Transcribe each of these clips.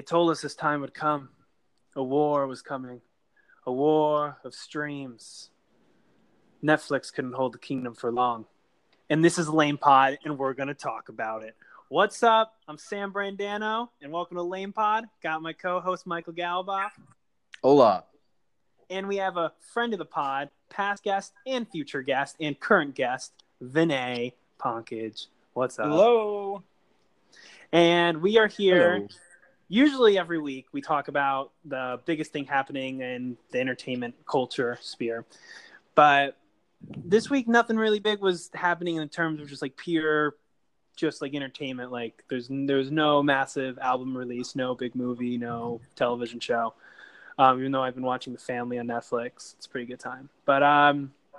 They told us this time would come. A war was coming. A war of streams. Netflix couldn't hold the kingdom for long. And this is Lame Pod, and we're going to talk about it. What's up? I'm Sam Brandano, and welcome to Lame Pod. Got my co-host, Michael Galaboff. Hola. And we have a friend of the pod, past guest and future guest and current guest, Vinay Pankaj. What's up? Hello. And we are here. Hello. Usually every week we talk about the biggest thing happening in the entertainment culture sphere. But this week nothing really big was happening in terms of just like pure just like entertainment. Like there's no massive album release, no big movie, no television show. Even though I've been watching The Family on Netflix. It's a pretty good time. But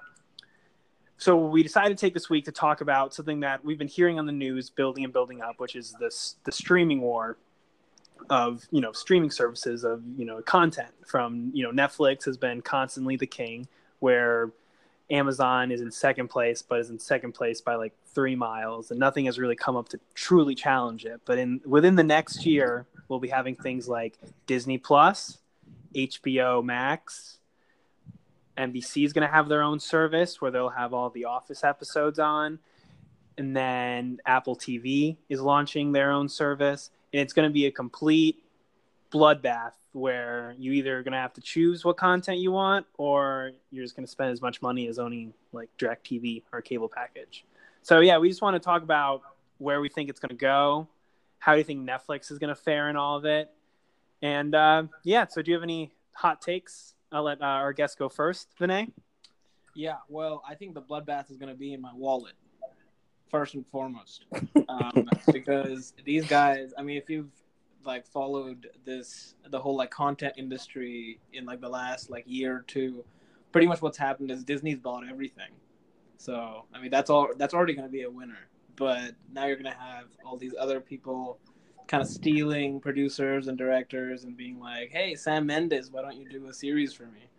so we decided to take this week to talk about something that we've been hearing on the news building up, which is the streaming war of, streaming services of, content from, Netflix has been constantly the king, where Amazon is in second place, but is in second place by like 3 miles, and nothing has really come up to truly challenge it. But within the next year, we'll be having things like Disney Plus, HBO Max, NBC is going to have their own service where they'll have all the Office episodes on. And then Apple TV is launching their own service. And it's going to be a complete bloodbath where you either are going to have to choose what content you want, or you're just going to spend as much money as owning like DirecTV or a cable package. So yeah, we just want to talk about where we think it's going to go. How do you think Netflix is going to fare in all of it? And so do you have any hot takes? I'll let our guest go first, Vinay. Yeah, well, I think the bloodbath is going to be in my wallet, first and foremost. Because these guys, I mean, if you've like followed the whole like content industry in like the last like year or two, pretty much what's happened is Disney's bought everything. So, I mean, that's already going to be a winner. But now you're going to have all these other people kind of stealing producers and directors and being like, hey, Sam Mendes, why don't you do a series for me?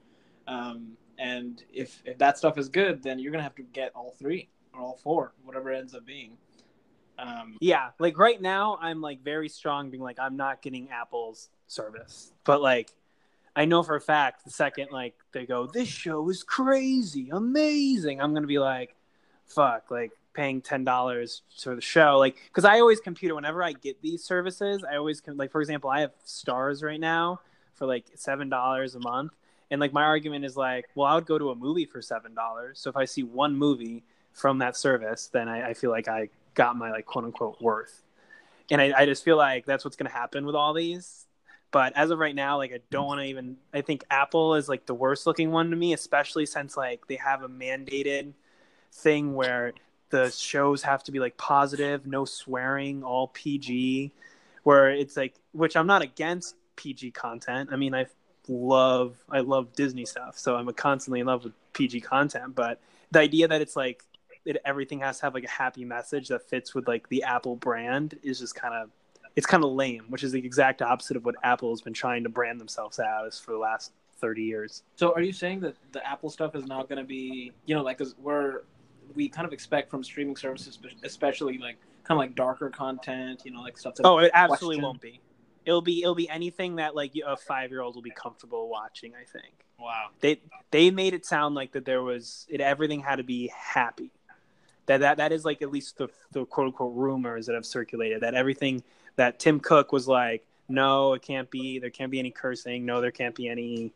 And if that stuff is good, then you're going to have to get all 3 or all 4, whatever it ends up being. Yeah, like right now I'm like very strong being like, I'm not getting Apple's service. But like, I know for a fact the second like they go, this show is crazy, amazing, I'm going to be like, fuck, like paying $10 for the show, like, because I always compute it whenever I get these services. I always like, for example, I have Stars right now for like $7 a month, and like my argument is like, well, I would go to a movie for $7. So if I see one movie from that service, then I feel like I got my like quote unquote worth. And I just feel like that's what's going to happen with all these. But as of right now, like I don't want to even. I think Apple is like the worst looking one to me, especially since like they have a mandated thing where the shows have to be like positive, no swearing, all PG, where it's like, which I'm not against PG content. I mean, I love Disney stuff, so I'm constantly in love with PG content. But the idea that it's like everything has to have like a happy message that fits with like the Apple brand is just kind of lame, which is the exact opposite of what Apple has been trying to brand themselves as for the last 30 years. So are you saying that the Apple stuff is now going to be, like, because we kind of expect from streaming services, especially like kind of like darker content, like stuff that it absolutely won't be. It'll be anything that like a 5-year-old will be comfortable watching, I think. Wow. They made it sound like that everything had to be happy. That is like at least the quote unquote rumors that have circulated, that everything that Tim Cook was like, no, it can't be, there can't be any cursing, no, there can't be any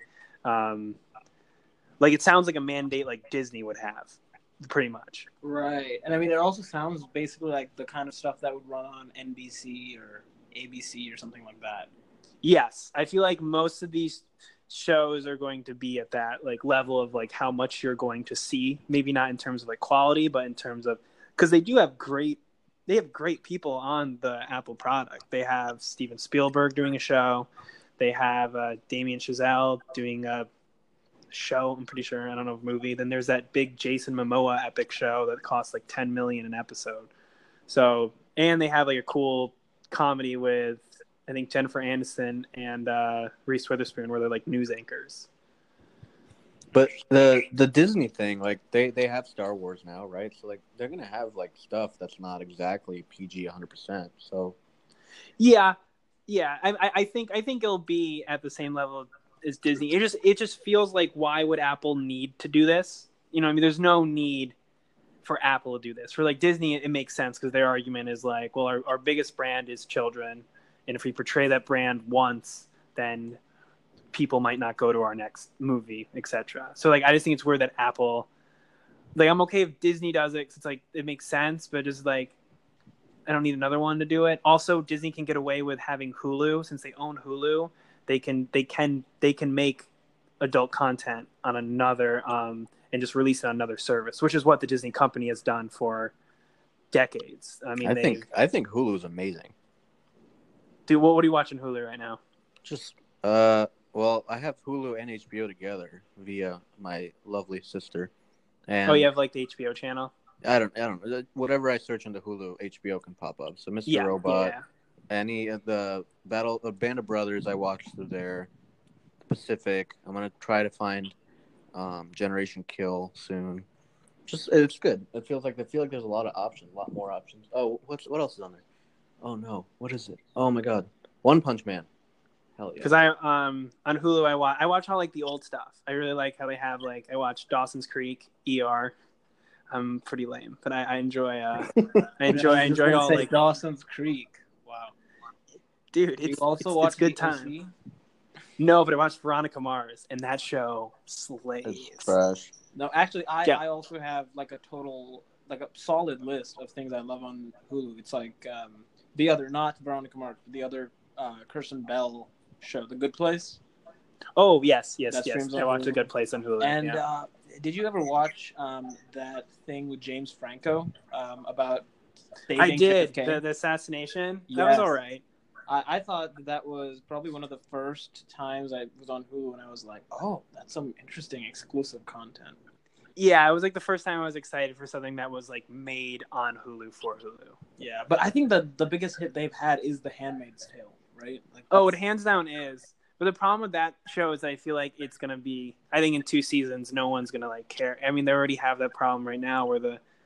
like it sounds like a mandate like Disney would have. Pretty much. Right. And I mean, it also sounds basically like the kind of stuff that would run on NBC or ABC or something like that. Yes. I feel like most of these shows are going to be at that like level of like how much you're going to see, maybe not in terms of like quality, but in terms of, because they have great people on the Apple product. They have Steven Spielberg doing a show. They have Damien Chazelle doing a show, I'm pretty sure, I don't know, movie. Then there's that big Jason Momoa epic show that costs like $10 million an episode. So, and they have like a cool comedy with I think Jennifer Aniston and Reese Witherspoon, where they're like news anchors. But the Disney thing, like they have Star Wars now, right? So like they're gonna have like stuff that's not exactly PG 100%. So yeah, Yeah, I think it'll be at the same level as Disney. It just feels like, why would Apple need to do this? You know, I mean, there's no need for Apple to do this. For like Disney, it makes sense because their argument is like, well, our biggest brand is children, and if we portray that brand once, then people might not go to our next movie, etc. So like, I just think it's weird that Apple, like, I'm okay if Disney does it 'cause it's like it makes sense, but just like, I don't need another one to do it. Also, Disney can get away with having Hulu since they own Hulu. They can make adult content on another and just release it on another service, which is what the Disney company has done for decades. I mean, I think Hulu is amazing. Dude, what are you watching Hulu right now? Just well, I have Hulu and HBO together via my lovely sister. And Oh, you have like the HBO channel? I don't. Whatever I search into Hulu, HBO can pop up. So Mr. Robot, any of the Band of Brothers, I watched through there. Pacific. I'm gonna try to find Generation Kill soon. Just it's good. I feel like there's a lot of options, a lot more options. Oh, what else is on there? Oh no, what is it? Oh my god, One Punch Man. Hell yeah. Because I on Hulu I watch all like the old stuff. I really like how they have like, I watch Dawson's Creek, ER. I'm pretty lame, but I enjoy I enjoy all like Dawson's Creek. Wow, dude, you also watch good the time. OC? No, but I watched Veronica Mars, and that show slays. It's trash. No, actually, I also have like a solid list of things I love on Hulu. It's like the other, not Veronica Mars, but the other Kirsten Bell show, The Good Place. Oh yes. I watched The Good Place on Hulu. And did you ever watch that thing with James Franco about dating? I did. The assassination. Yes. That was all right. I thought that was probably one of the first times I was on Hulu, and I was like, oh, that's some interesting exclusive content. Yeah, it was like the first time I was excited for something that was like made on Hulu for Hulu. Yeah, but I think the biggest hit they've had is The Handmaid's Tale, right? Like, it hands down is. But the problem with that show is I feel like it's going to be, I think in 2 seasons, no one's going to like care. I mean, they already have that problem right now where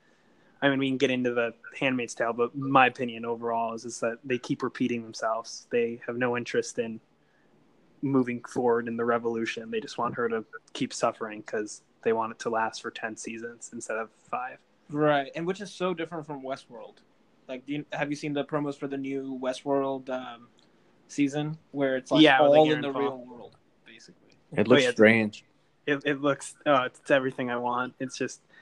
we can get into The Handmaid's Tale, but my opinion overall is that they keep repeating themselves. They have no interest in moving forward in the revolution. They just want her to keep suffering because they want it to last for 10 seasons instead of 5. Right, and which is so different from Westworld. Like, have you seen the promos for the new Westworld season where it's like all in the real world, basically? It looks strange. It looks, it's everything I want. It's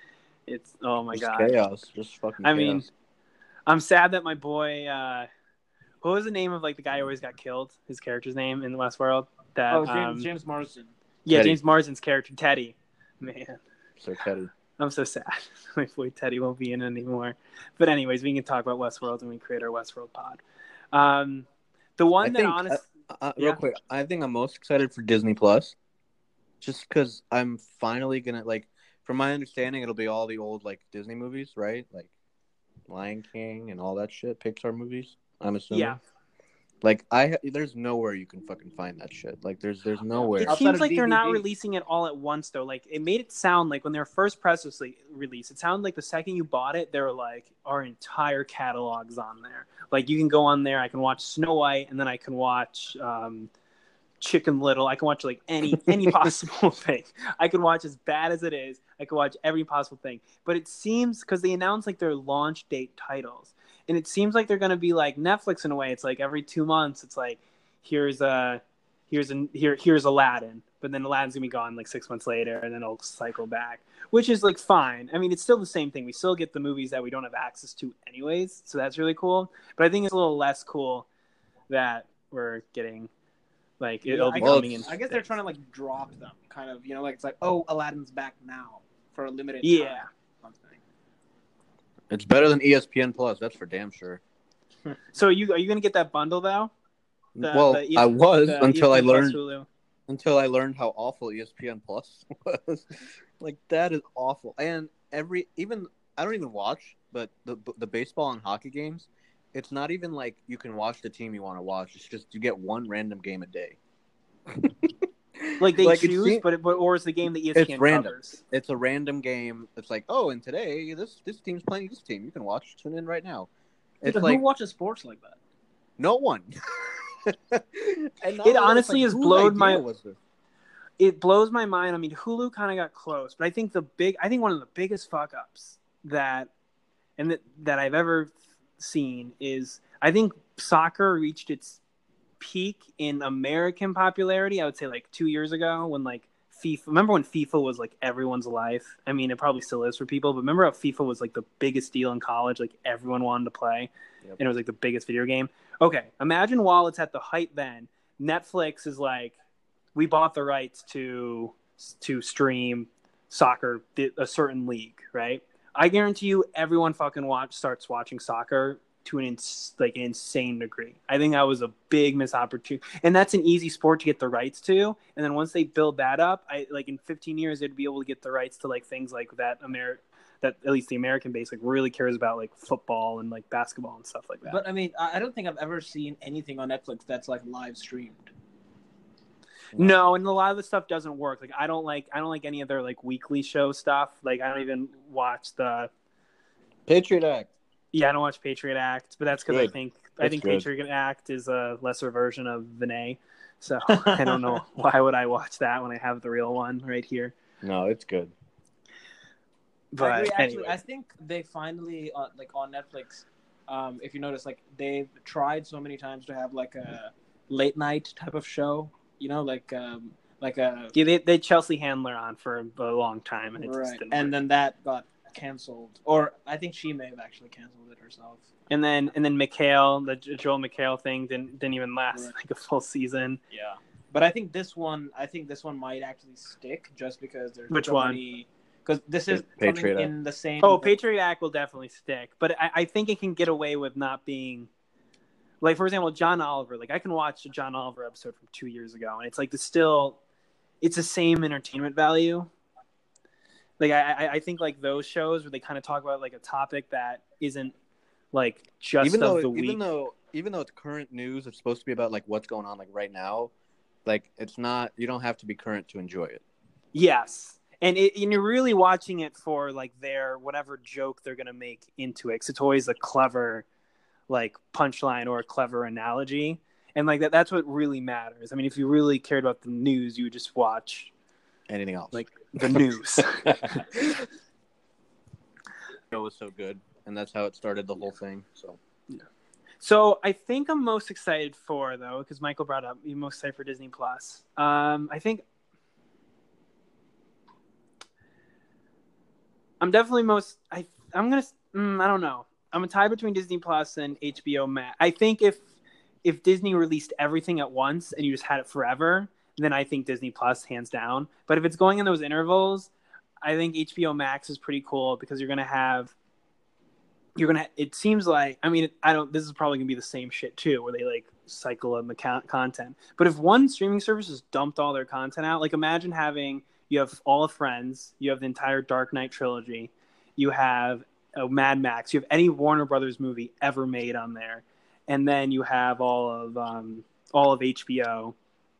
oh my god, chaos, just fucking chaos. I mean, I'm sad that my boy, what was the name of like the guy who always got killed? His character's name in Westworld? James Marsden. Yeah, Teddy. James Marsden's character, Teddy. Man, So Teddy. I'm so sad. My boy Teddy won't be in it anymore. But anyways, we can talk about Westworld when we create our Westworld pod. The one real quick, I think I'm most excited for Disney Plus, just because I'm finally gonna like. From my understanding, it'll be all the old like Disney movies, right? Like Lion King and all that shit, Pixar movies. I'm assuming. Yeah. Like there's nowhere you can fucking find that shit. Like there's nowhere. It seems like they're not releasing it all at once though. Like it made it sound like when they were first press release, it sounded like the second you bought it, they were like, our entire catalog's on there. Like you can go on there, I can watch Snow White, and then I can watch Chicken Little. I can watch like any possible thing. I can watch As Bad as It Is. I can watch every possible thing. But it seems, because they announced like their launch date titles, and it seems like they're going to be like Netflix in a way. It's like every 2 months, it's like here's Aladdin, but then Aladdin's gonna be gone like 6 months later, and then it'll cycle back, which is like fine. I mean, it's still the same thing. We still get the movies that we don't have access to anyways, so that's really cool. But I think it's a little less cool that we're getting like it'll be coming in. I guess they're trying to like drop them, kind of, like it's like, oh, Aladdin's back now for a limited time. Yeah. It's better than ESPN Plus, that's for damn sure. So are you gonna get that bundle though? I was until I learned how awful ESPN Plus was. Like that is awful. And I don't even watch, but the baseball and hockey games, it's not even like you can watch the team you want to watch. It's just you get one random game a day. Like they choose, or is the game that ESPN it's random. covers? It's a random game. It's like, oh, and today this team's playing this team. You can tune in right now. It's who watches sports like that? No one. It honestly has blown my. It blows my mind. I mean, Hulu kind of got close, but I think one of the biggest fuck ups that I've ever seen is I think soccer reached its peak in American popularity. I would say like 2 years ago when like FIFA. Remember when FIFA was like everyone's life? I mean, it probably still is for people, but remember how FIFA was like the biggest deal in college? Like everyone wanted to play, and it was like the biggest video game. Okay, imagine while it's at the height, then Netflix is like, we bought the rights to stream soccer, a certain league, right? I guarantee you, everyone fucking starts watching soccer to an insane degree. I think that was a big missed opportunity, and that's an easy sport to get the rights to. And then once they build that up, in 15 years they'd be able to get the rights to like things like that. That at least the American base like really cares about like football and like basketball and stuff like that. But I mean, I don't think I've ever seen anything on Netflix that's like live streamed. No, and a lot of the stuff doesn't work. Like I don't like any of their like weekly show stuff. Like I don't even watch the Patriot Act. Yeah, I don't watch Patriot Act, but that's because I think good. Patriot Act is a lesser version of Vinay. So I don't know why would I watch that when I have the real one right here. No, it's good. But actually, I think they finally like on Netflix. If you notice, like they've tried so many times to have like a late night type of show. You know, like a they had Chelsea Handler on for a long time, and it just didn't work. Then that got canceled, or I think she may have actually canceled it herself. And then McHale, the Joel McHale thing didn't even last like a full season. Yeah, but I think this one might actually stick just because there's which so one? Many, because this is Patriot coming Act. in the same. Oh, Patriot Act will definitely stick, but I think it can get away with not being. Like, for example, John Oliver. Like, I can watch a John Oliver episode from 2 years ago, and it's like it's the same entertainment value. Like, I think like those shows where they kind of talk about like a topic that isn't like just the week. Even though it's current news, it's supposed to be about like what's going on like right now. Like, it's not. You don't have to be current to enjoy it. Yes. And you're really watching it for like their whatever joke they're gonna make into it. 'Cause it's always a clever like punchline or a clever analogy, and like that's what really matters. I mean, if you really cared about the news, you would just watch anything else, like the news. It was so good, and that's how it started the whole thing. So yeah. So I think I'm most excited for though, because Michael brought up you most excited for Disney Plus. I think I'm definitely I don't know. I'm a tie between Disney Plus and HBO Max. I think if Disney released everything at once and you just had it forever, then I think Disney Plus hands down. But if it's going in those intervals, I think HBO Max is pretty cool because it seems like, I mean, this is probably gonna be the same shit too, where they like cycle in the content. But if one streaming service has dumped all their content out, like imagine you have all of Friends, you have the entire Dark Knight trilogy, you have Mad Max, you have any Warner Brothers movie ever made on there, and then you have all of HBO.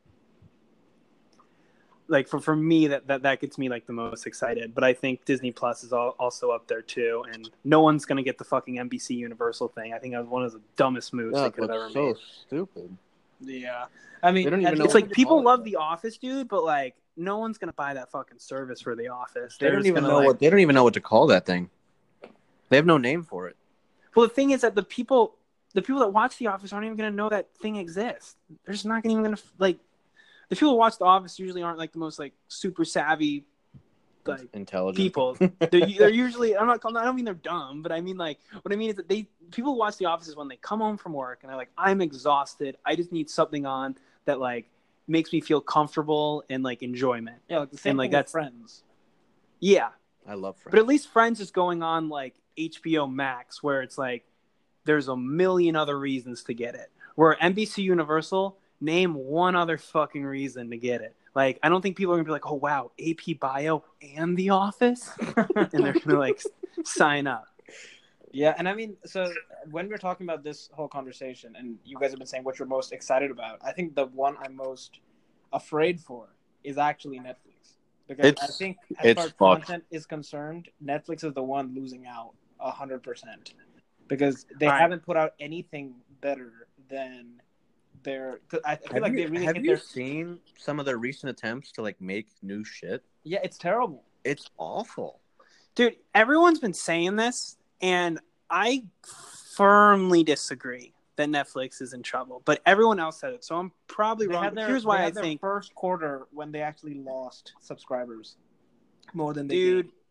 Like for me, that gets me like the most excited. But I think Disney Plus is also up there too, and no one's gonna get the fucking NBC Universal thing. I think that was one of the dumbest moves they could have ever made. So stupid. Yeah, I mean, it's like people love The Office, dude, but like no one's gonna buy that fucking service for The Office. They don't even know what to call that thing. They have no name for it. Well, the thing is that the people that watch The Office aren't even gonna know that thing exists. They're just not even gonna like. The people who watch The Office usually aren't like the most like super savvy, like intelligent people. They're usually I don't mean they're dumb, but I mean like what I mean is that people who watch The Office is when they come home from work and they're like, I'm exhausted. I just need something on that like makes me feel comfortable and like enjoyment. Yeah, like the same thing with Friends. Yeah, I love Friends, but at least Friends is going on like HBO Max, where it's like there's a million other reasons to get it. Where NBC Universal. Name one other fucking reason to get it. Like, I don't think people are going to be like, oh, wow, AP Bio and The Office? And they're going to, like, sign up. Yeah, and I mean, so when we're talking about this whole conversation, and you guys have been saying what you're most excited about, I think the one I'm most afraid for is actually Netflix. Because I think as far as content is concerned, Netflix is the one losing out 100%. Because they haven't put out anything better than I feel like they really have hit you their. seen some of their recent attempts to like make new shit? Yeah, it's terrible. It's awful. Dude, everyone's been saying this, and I firmly disagree that Netflix is in trouble. But everyone else said it, so I'm probably wrong. Here's why I think first quarter when they actually lost subscribers more than they dude. did.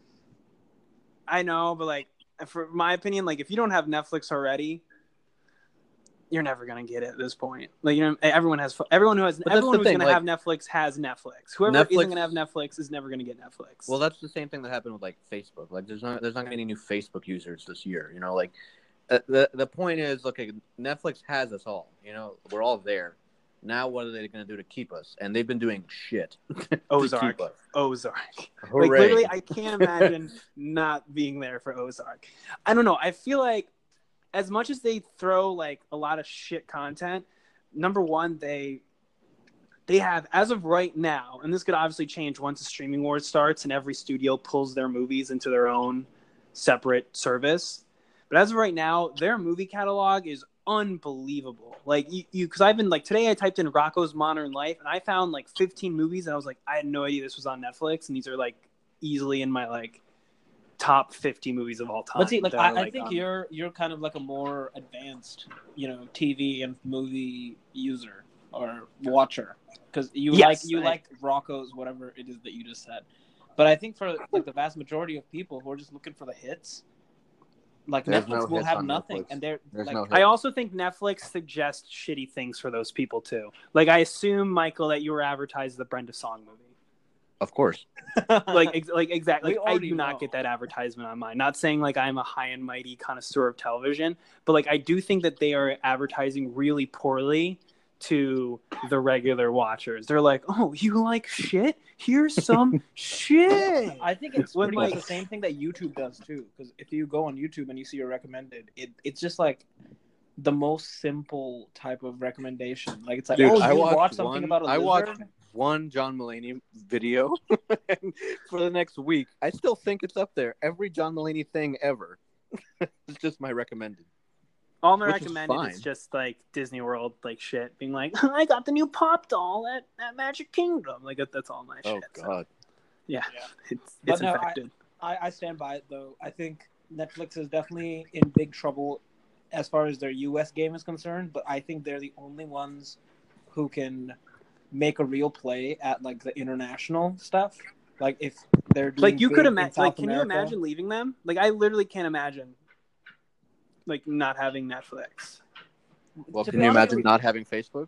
I know, but like, for my opinion, like if you don't have Netflix already, you're never gonna get it at this point. Like, you know, everyone who's gonna have Netflix has Netflix. Whoever isn't gonna have Netflix is never gonna get Netflix. Well, that's the same thing that happened with like Facebook. Like, there's not gonna be any new Facebook users this year. You know, like the point is, okay, Netflix has us all. You know, we're all there. Now, what are they gonna do to keep us? And they've been doing shit. Ozark. Hooray. Like, literally, I can't imagine not being there for Ozark. I don't know. I feel like, as much as they throw like a lot of shit content, number one, they have, as of right now, and this could obviously change once the streaming wars starts and every studio pulls their movies into their own separate service. But as of right now, their movie catalog is unbelievable. Like, because I've been like, today I typed in Rocko's Modern Life and I found like 15 movies and I was like, I had no idea this was on Netflix, and these are like easily in my like top 50 movies of all time. But see, like I think you're kind of like a more advanced, you know, TV and movie user or watcher, because you like Rocko's, whatever it is that you just said. But I think for like the vast majority of people who are just looking for the hits, like Netflix will have nothing, Netflix. And there's like, no I also think Netflix suggests shitty things for those people too. Like, I assume, Michael, that you were advertised the Brenda Song movie. Of course. like exactly. Like, I do not get that advertisement on mine. Not saying like I'm a high and mighty connoisseur of television, but like I do think that they are advertising really poorly to the regular watchers. They're like, "Oh, you like shit? Here's some shit." I think it's pretty much the same thing that YouTube does too. Because if you go on YouTube and you see your recommended, it's just like the most simple type of recommendation. Like, it's like, dude, oh, you watch something about a lizard? I watched one John Mulaney video and for the next week. I still think it's up there. Every John Mulaney thing ever. It's just my recommended. All my recommended is just like Disney World like shit, being like, I got the new Pop doll at Magic Kingdom. Like, that's all my shit. Oh god. So, yeah. It's infected. I stand by it though. I think Netflix is definitely in big trouble as far as their US game is concerned, but I think they're the only ones who can make a real play at like the international stuff. Like, if they're doing like, you could imagine, like, can America, you imagine leaving them? Like, I literally can't imagine like not having Netflix. Well, can you imagine not having Facebook?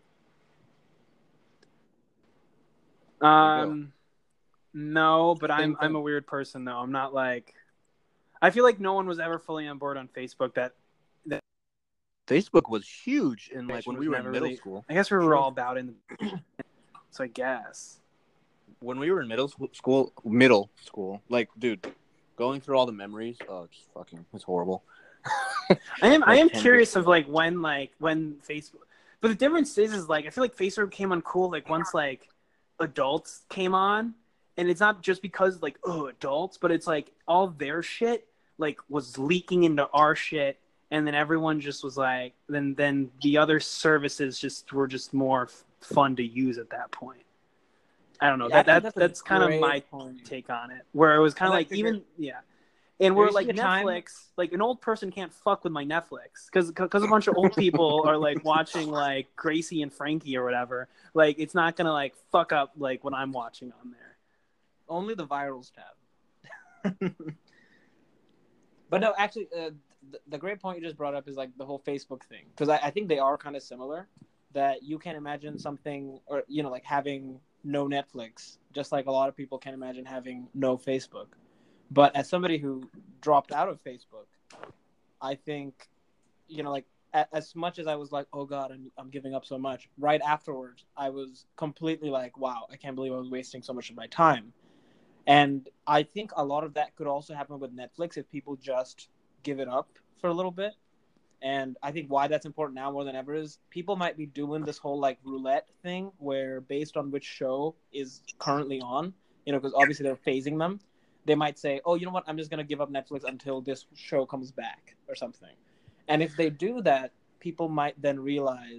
No, but I'm a weird person though. I'm not like, I feel like no one was ever fully on board on Facebook. That Facebook was huge in like when we were in middle school. I guess we were all about in. So I guess when we were in middle school, like, dude, going through all the memories, it's horrible. I am curious of like when Facebook, but the difference is like I feel like Facebook came on cool like once like adults came on, and it's not just because like adults, but it's like all their shit like was leaking into our shit, and then everyone just was like then the other services just were just more fun to use at that point. I don't know. That's kind of my take on it, where it was kind of like even And we're like Netflix, like an old person can't fuck with my Netflix because a bunch of old people are like watching like Gracie and Frankie or whatever. Like, it's not gonna like fuck up like what I'm watching on there. Only the virals tab. But no, actually, the great point you just brought up is like the whole Facebook thing, because I think they are kind of similar. That you can imagine something, or like having no Netflix, just like a lot of people can imagine having no Facebook. But as somebody who dropped out of Facebook, I think, like as much as I was like, oh God, I'm giving up so much, right afterwards, I was completely like, wow, I can't believe I was wasting so much of my time. And I think a lot of that could also happen with Netflix if people just give it up for a little bit. And I think why that's important now more than ever is people might be doing this whole like roulette thing where based on which show is currently on, because obviously they're phasing them. They might say, oh, you know what? I'm just going to give up Netflix until this show comes back or something. And if they do that, people might then realize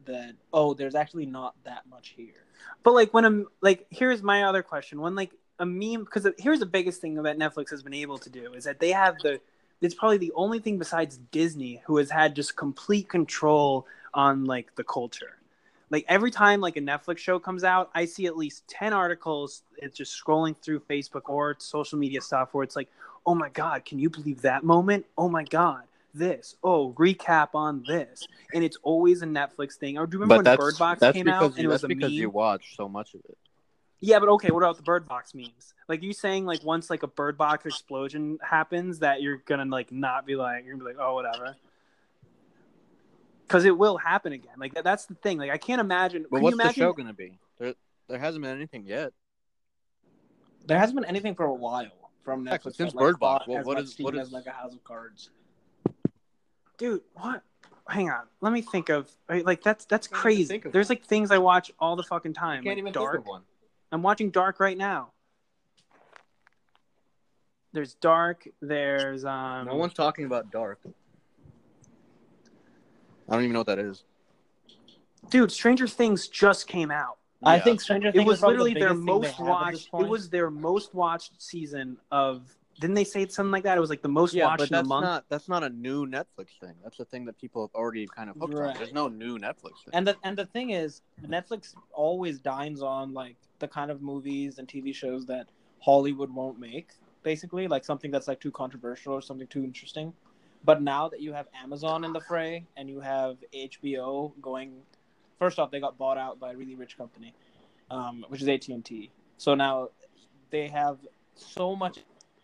that there's actually not that much here. But like when I'm like, here's my other question: when like a meme, because here's the biggest thing that Netflix has been able to do is that they have it's probably the only thing besides Disney who has had just complete control on like the culture. Like every time like a Netflix show comes out, I see at least 10 articles. It's just scrolling through Facebook or social media stuff where it's like, oh my God, can you believe that moment? Oh my God, this. Oh, recap on this. And it's always a Netflix thing. Or do you remember when Bird Box came out and it was a meme? That's because you watch so much of it. Yeah, but okay, what about the Bird Box memes? Like you saying like once like a Bird Box explosion happens that you're gonna like not be like, you're gonna be like, oh whatever. Because it will happen again. Like that's the thing. Like I can't imagine. But what's the show gonna be? There hasn't been anything yet. There hasn't been anything for a while from Netflix since Bird Box. What is like a House of Cards? Dude, what? Hang on. Let me think of like that's crazy. There's like things I watch all the fucking time. Can't like even Dark. think of one. I'm watching Dark right now. There's Dark. There's No one's talking about Dark. I don't even know what that is. Dude, Stranger Things just came out. Yeah. I think Stranger Things was literally their most watched. It was their most watched season of. Didn't they say something like that? It was like the most watched in a month. That's not a new Netflix thing. That's a thing that people have already kind of hooked on. There's no new Netflix thing. And the thing is, Netflix always dines on like the kind of movies and TV shows that Hollywood won't make. Basically, like something that's like too controversial or something too interesting. But now that you have Amazon in the fray and you have HBO going, first off, they got bought out by a really rich company, which is AT&T. So now they have so much.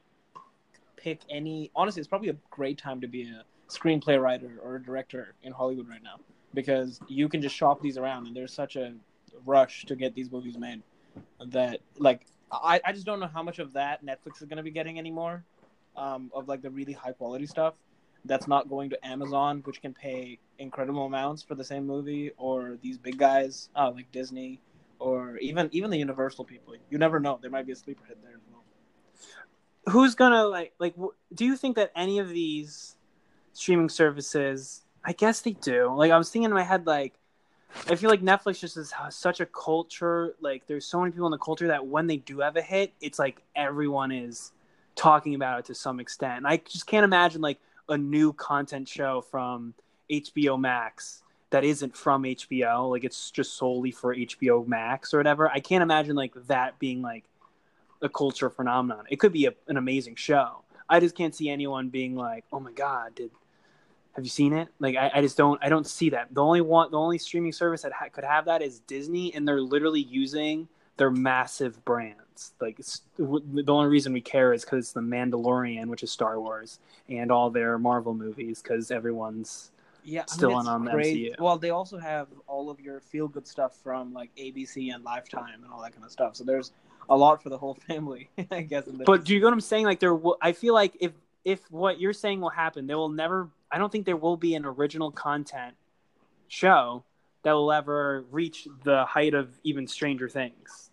Pick any. Honestly, it's probably a great time to be a screenplay writer or a director in Hollywood right now because you can just shop these around and there's such a rush to get these movies made that like I just don't know how much of that Netflix is going to be getting anymore of like the really high quality stuff that's not going to Amazon, which can pay incredible amounts for the same movie, or these big guys like Disney or even the Universal people. You never know. There might be a sleeper hit there as well. Who's gonna like do you think that any of these streaming services, I guess they do, like I was thinking in my head, like I feel like Netflix just has such a culture, like there's so many people in the culture that when they do have a hit, it's like everyone is talking about it to some extent. And I just can't imagine like a new content show from HBO Max that isn't from HBO, like it's just solely for HBO Max or whatever. I can't imagine like that being like a culture phenomenon. It could be an amazing show. I just can't see anyone being like, "Oh my God, have you seen it?" Like I just don't see that. The only streaming service that could have that is Disney, and they're literally using their massive brands. Like the only reason we care is because it's the Mandalorian, which is Star Wars, and all their Marvel movies because everyone's still on the MCU. Well, they also have all of your feel good stuff from like ABC and Lifetime and all that kind of stuff. So there's a lot for the whole family, I guess. But do you get what I'm saying? Like I feel like if what you're saying will happen, there will never. I don't think there will be an original content show that will ever reach the height of even Stranger Things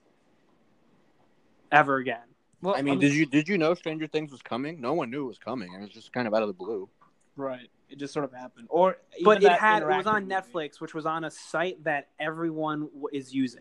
ever again. Well, I mean, did you know Stranger Things was coming? No one knew it was coming. It was just kind of out of the blue. Right. It just sort of happened. But it was on Netflix, which was on a site that everyone is using.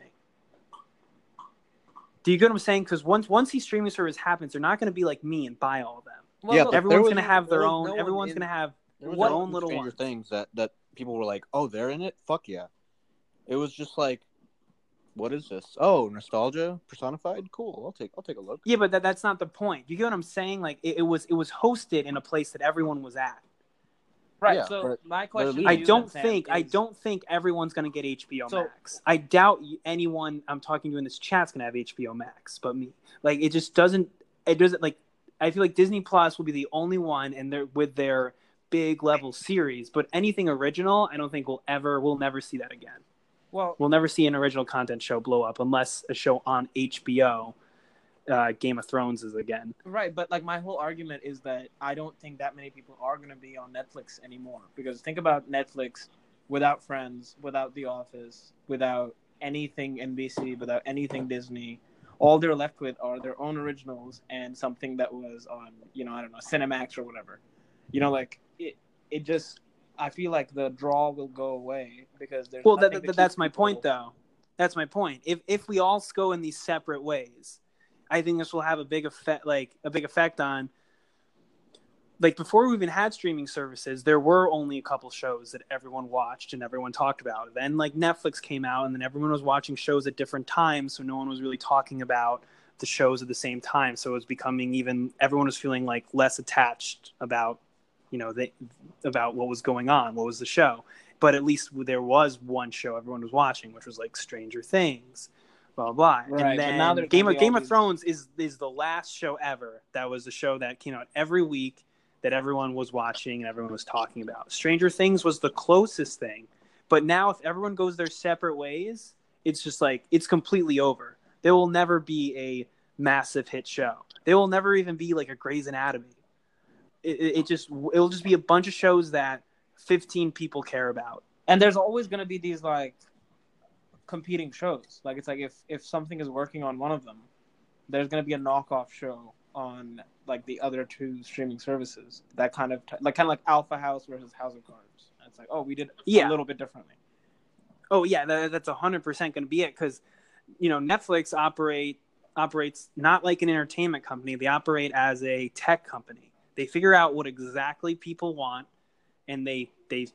Do you get what I'm saying? Because once these streaming service happens, they're not going to be like me and buy all of them. Well, yeah, everyone's going to have their own. Everyone's going to have their own little Stranger Things that people were like, "Oh, they're in it? Fuck yeah!" It was just like, "What is this? Oh, nostalgia personified? Cool. I'll take a look." Yeah, but that's not the point. You get what I'm saying? Like it was hosted in a place that everyone was at. Right. Yeah, so my question, I don't think everyone's going to get HBO Max. I doubt anyone I'm talking to in this chat's going to have HBO Max, but me. Like it just doesn't. It doesn't like. I feel like Disney Plus will be the only one, and they're with their big level series. But anything original, I don't think we'll never see that again. Well, we'll never see an original content show blow up unless a show on HBO. Game of Thrones is again. Right, but like my whole argument is that I don't think that many people are going to be on Netflix anymore. Because think about Netflix without Friends, without The Office, without anything NBC, without anything Disney. All they're left with are their own originals and something that was on, I don't know, Cinemax or whatever. Like it just I feel like the draw will go away because there's Well, nothing to keep that's my people- point, though. That's my point. If we all go in these separate ways, I think this will have a big effect on. Like, before we even had streaming services, there were only a couple shows that everyone watched and everyone talked about. Then, like, Netflix came out, and then everyone was watching shows at different times, so no one was really talking about the shows at the same time. So it was becoming everyone was feeling like less attached about, about what was going on, what was the show. But at least there was one show everyone was watching, which was like Stranger Things, blah blah blah. Right, And but now then there's gonna be Game all of these- Thrones is the last show ever that was the show that came out every week that everyone was watching and everyone was talking about. Stranger Things was the closest thing, but now if everyone goes their separate ways, it's just like it's completely over. There will never be a massive hit show. There will never even be like a Grey's Anatomy. It'll just be a bunch of shows that 15 people care about. And there's always going to be these like competing shows. Like it's like if something is working on one of them, there's going to be a knockoff show on like the other two streaming services. That kind of like Alpha House versus House of Cards. And it's like, oh, we did a little bit differently. Oh yeah, that's 100% going to be it because Netflix operates not like an entertainment company. They operate as a tech company. They figure out what exactly people want, and they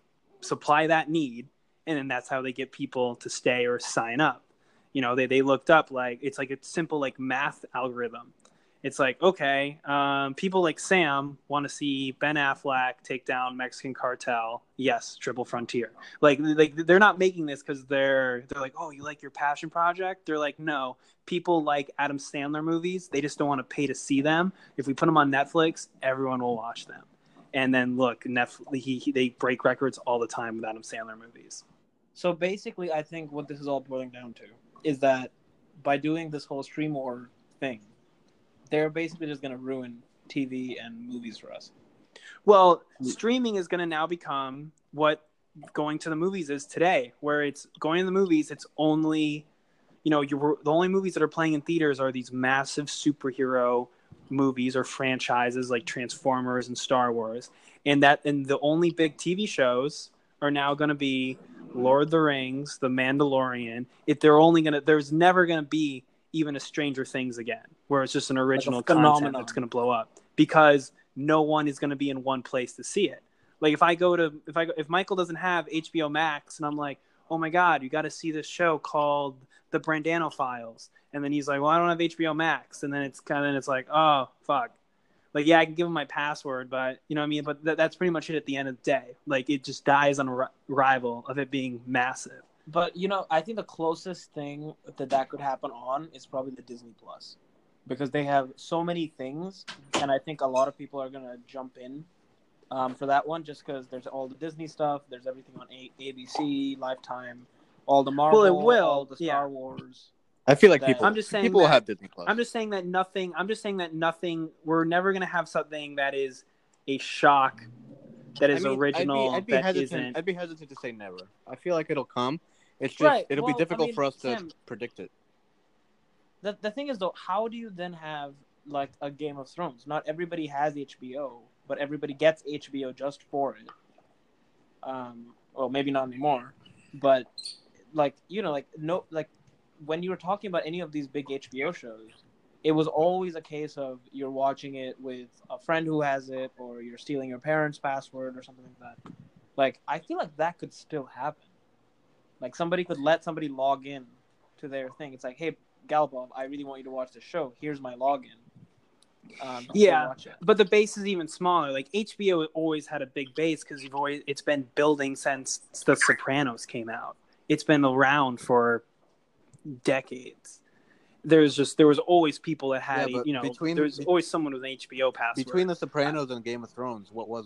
supply that need, and then that's how they get people to stay or sign up. They looked up it's like a simple like math algorithm. It's like, okay, people like Sam want to see Ben Affleck take down Mexican cartel. Yes, Triple Frontier. Like they're not making this because they're like, oh, you like your passion project? They're like, no, people like Adam Sandler movies. They just don't want to pay to see them. If we put them on Netflix, everyone will watch them. And then look, Netflix, they break records all the time with Adam Sandler movies. So basically, I think what this is all boiling down to is that by doing this whole stream war thing, they're basically just going to ruin TV and movies for us. Well, streaming is going to now become what going to the movies is today, where it's going to the movies. It's only, the only movies that are playing in theaters are these massive superhero movies or franchises like Transformers and Star Wars. And the only big TV shows are now going to be Lord of the Rings, The Mandalorian. There's never going to be even a Stranger Things again, where it's just an original content that's going to blow up because no one is going to be in one place to see it. Like if Michael doesn't have HBO Max and I'm like, oh my God, you got to see this show called The Brandano Files. And then he's like, well, I don't have HBO Max. And then it's like, oh, fuck. Like, yeah, I can give him my password, but you know what I mean? But that's pretty much it at the end of the day. Like, it just dies on arrival of it being massive. But, I think the closest thing that could happen on is probably the Disney Plus. Because they have so many things, and I think a lot of people are going to jump in for that one just because there's all the Disney stuff, there's everything on ABC, Lifetime, all the Marvel, all the Star Wars. I feel like I'm just saying people will have Disney Plus. I'm just saying that nothing. We're never going to have something that is a shock, that is original. I'd be hesitant to say never. I feel like it'll come. It's just it'll be difficult for us to predict it. The thing is though, how do you then have like a Game of Thrones? Not everybody has HBO, but everybody gets HBO just for it. Well, maybe not anymore, but when you were talking about any of these big HBO shows, it was always a case of you're watching it with a friend who has it, or you're stealing your parents' password or something like that. Like, I feel like that could still happen. Like, somebody could let somebody log in to their thing. It's like, hey, Galbov, I really want you to watch the show. Here's my login. Watch it. But the base is even smaller. Like, HBO always had a big base because it's been building since The Sopranos came out. It's been around for decades. There was always people that had, there's always someone with an HBO password. Between The Sopranos and Game of Thrones, what was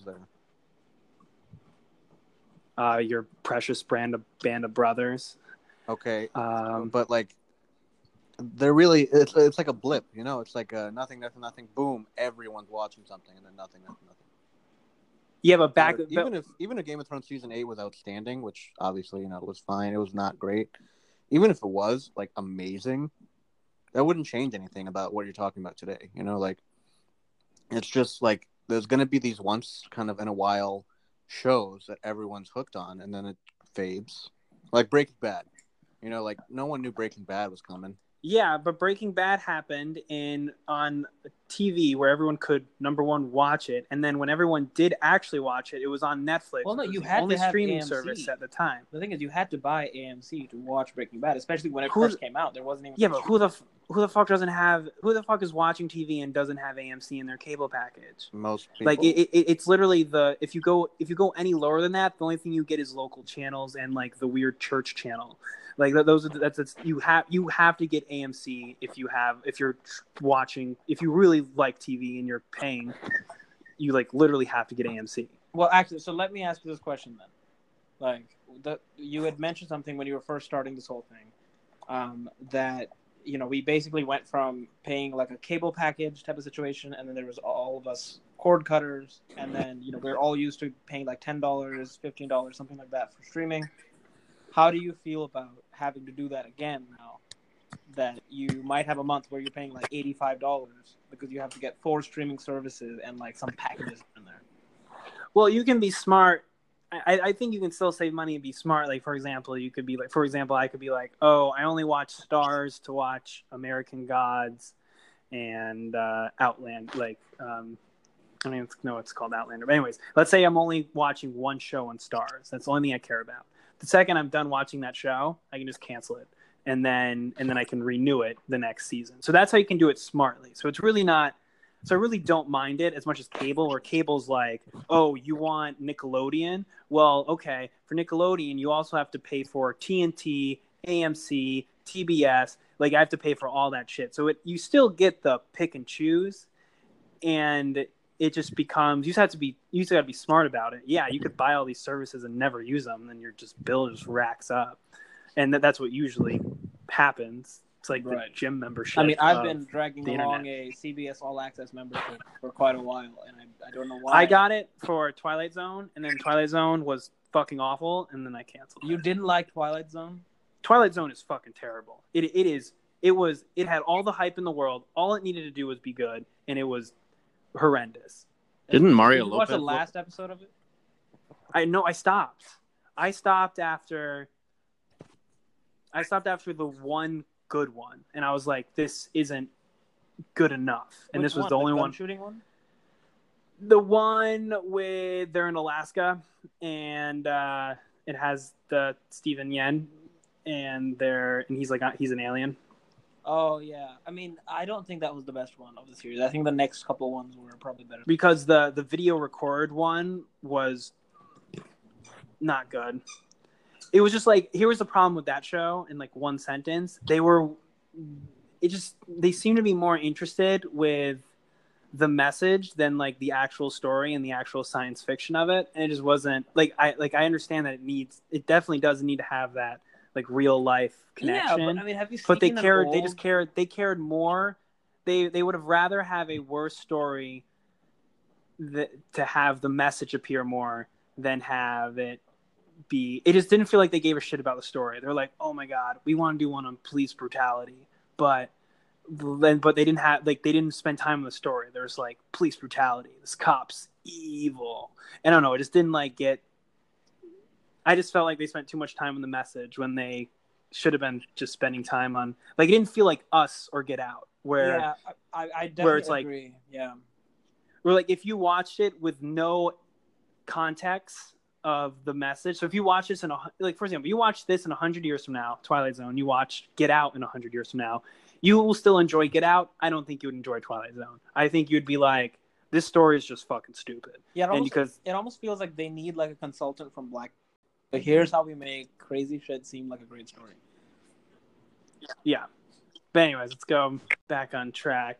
there? Your precious band of brothers. Okay, but like, they're really it's like a blip, It's like nothing, boom, everyone's watching something, and then nothing. Yeah, but even if Game of Thrones season 8 was outstanding, which obviously it was fine, it was not great. Even if it was like amazing, that wouldn't change anything about what you're talking about today. Like, it's just like there's gonna be these once kind of in a while shows that everyone's hooked on, and then it fades. Like Breaking Bad. Like no one knew Breaking Bad was coming. Yeah, but Breaking Bad happened on TV where everyone could, number one, watch it, and then when everyone did actually watch it, it was on Netflix. Well, no, you had only to have streaming AMC. service at the time. The thing is, you had to buy AMC to watch Breaking Bad, especially when it first came out. There wasn't even. Yeah, but who the fuck is watching TV and doesn't have AMC in their cable package? Most people. Like it's literally if you go any lower than that, the only thing you get is local channels and like the weird church channel. Like you have to get AMC if you really like TV and you're paying, you like literally have to get AMC. Well, actually, so let me ask you this question then. Like you had mentioned something when you were first starting this whole thing, that we basically went from paying like a cable package type of situation, and then there was all of us cord cutters, and then we're all used to paying like $10, $15, something like that for streaming. How do you feel about having to do that again now that you might have a month where you're paying like $85 because you have to get 4 streaming services and like some packages in there? Well, you can be smart. I think you can still save money and be smart. Like, for example, I could be like, oh, I only watch Stars to watch American Gods and Outland. Like, I don't even know it's called Outlander. But anyways, let's say I'm only watching one show on Stars. That's the only thing I care about. The second I'm done watching that show, I can just cancel it, and then I can renew it the next season. So that's how you can do it smartly. So it's really not. So I really don't mind it as much as cable, where cable's like, oh, you want Nickelodeon? Well, okay, for Nickelodeon, you also have to pay for TNT, AMC, TBS. Like, I have to pay for all that shit. So you still get the pick and choose, and it just becomes, you just got to be smart about it. Yeah, you could buy all these services and never use them, and then your bill just racks up. And that's what usually happens. It's like the gym membership. I mean, I've been dragging along a CBS All Access membership for quite a while, and I don't know why. I got it for Twilight Zone, and then Twilight Zone was fucking awful, and then I canceled it. You didn't like Twilight Zone? Twilight Zone is fucking terrible. It had all the hype in the world. All it needed to do was be good, and it was horrendous. Didn't Mario Lopez Lopez watch the last episode of it? I stopped. I stopped after the one good one, and I was like, this isn't good enough. And Which this was one? the only one. Shooting one? The one with they're in Alaska, and it has the Steven Yeun, and he's an alien. Oh yeah, I mean, I don't think that was the best one of the series. I think the next couple ones were probably better. Because the video record one was not good. It was just like, here was the problem with that show in like one sentence. They seemed to be more interested with the message than like the actual story and the actual science fiction of it. And it just wasn't I understand that it definitely does need to have that like real life connection. Yeah, but I mean, have you seen? But they cared more. They would have rather have a worse story to have the message appear more than have it be. It just didn't feel like they gave a shit about the story. They're like, oh my god, we want to do one on police brutality, but they didn't spend time on the story. There's like police brutality. This cop's evil. I don't know. It just didn't I just felt like they spent too much time on the message when they should have been just spending time on, like, it didn't feel like Us or Get Out, where yeah, I definitely where it's like, agree. Yeah, where like if you watched it with no context of the message. So if you watch this for example, you watch this in 100 years from now, Twilight Zone, you watch Get Out in 100 years from now, you will still enjoy Get Out. I don't think you would enjoy Twilight Zone. I think you'd be like, this story is just fucking stupid. Yeah, it almost feels like they need like a consultant from Black. But here's how we make crazy shit seem like a great story. Yeah. But anyways, let's go back on track.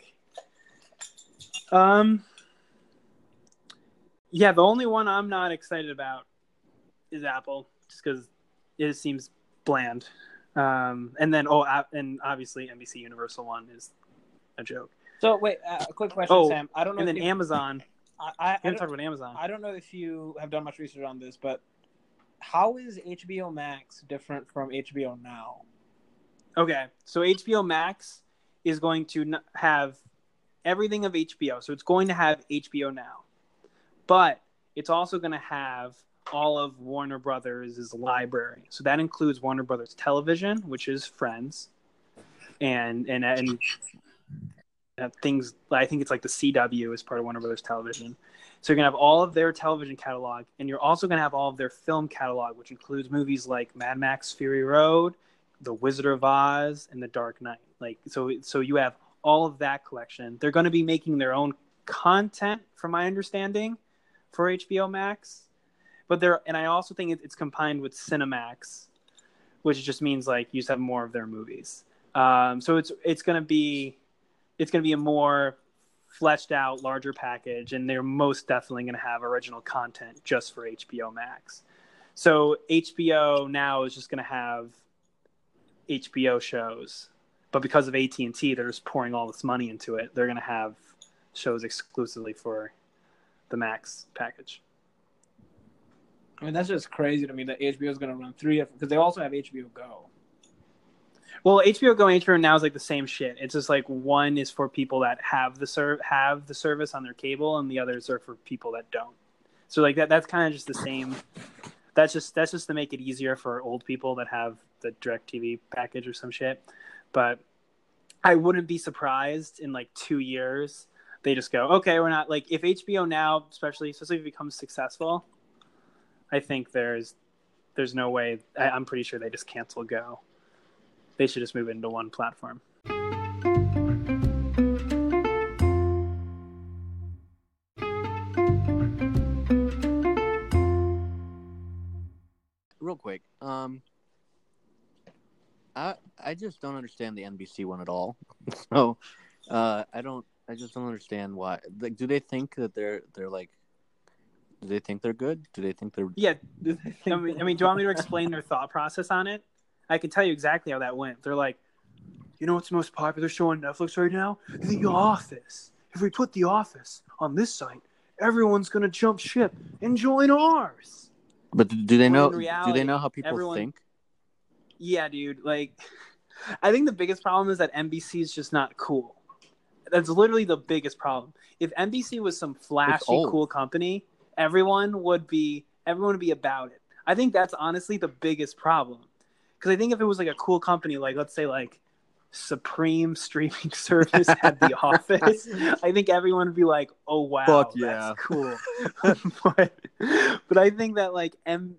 Yeah, the only one I'm not excited about is Apple, just because it seems bland. And then and obviously NBC Universal One is a joke. So wait, a quick question, Sam. I don't know. And then Amazon. I talk about Amazon. I don't know if you have done much research on this, but how is HBO Max different from HBO Now? Okay, so HBO Max is going to have everything of HBO. So it's going to have HBO Now. But it's also going to have all of Warner Brothers' library. So that includes Warner Brothers Television, which is Friends, and things. I think it's like the CW is part of Warner Brothers Television. So you're going to have all of their television catalog, and you're also going to have all of their film catalog, which includes movies like Mad Max Fury Road, The Wizard of Oz, and The Dark Knight. Like so you have all of that collection. They're going to be making their own content, from my understanding, for HBO Max. But I also think it's combined with Cinemax, which just means like you just have more of their movies. So it's going to be a more fleshed out, larger package, and they're most definitely going to have original content just for HBO Max. So HBO now is just going to have HBO shows, but because of AT&T, they're just pouring all this money into it. They're going to have shows exclusively for the Max package. I mean, that's just crazy to me that HBO is going to run 3 because they also have HBO Go. Well, HBO Go and HBO Now is like the same shit. It's just like one is for people that have the service on their cable, and the others are for people that don't. So like that's kind of just the same. That's just to make it easier for old people that have the DirecTV package or some shit. But I wouldn't be surprised in like 2 years they just go, okay, we're not like if HBO Now, especially if it becomes successful, I think there's no way. I'm pretty sure they just cancel Go. They should just move into one platform. Real quick, I just don't understand the NBC one at all. So, I just don't understand why. Like, do they think that they're like? Do they think they're good? Do they think they're? Yeah. I mean, do you want me to explain their thought process on it? I can tell you exactly how that went. They're like, you know what's the most popular show on Netflix right now? The Office. If we put The Office on this site, everyone's gonna jump ship and join ours. But do they know? Reality, do they know how people think? Yeah, dude. Like, I think the biggest problem is that NBC is just not cool. That's literally the biggest problem. If NBC was some flashy, cool company, everyone would be about it. I think that's honestly the biggest problem. Because I think if it was like a cool company, like let's say like Supreme streaming service had The Office, I think everyone would be like, "Oh wow, that's cool." but I think that like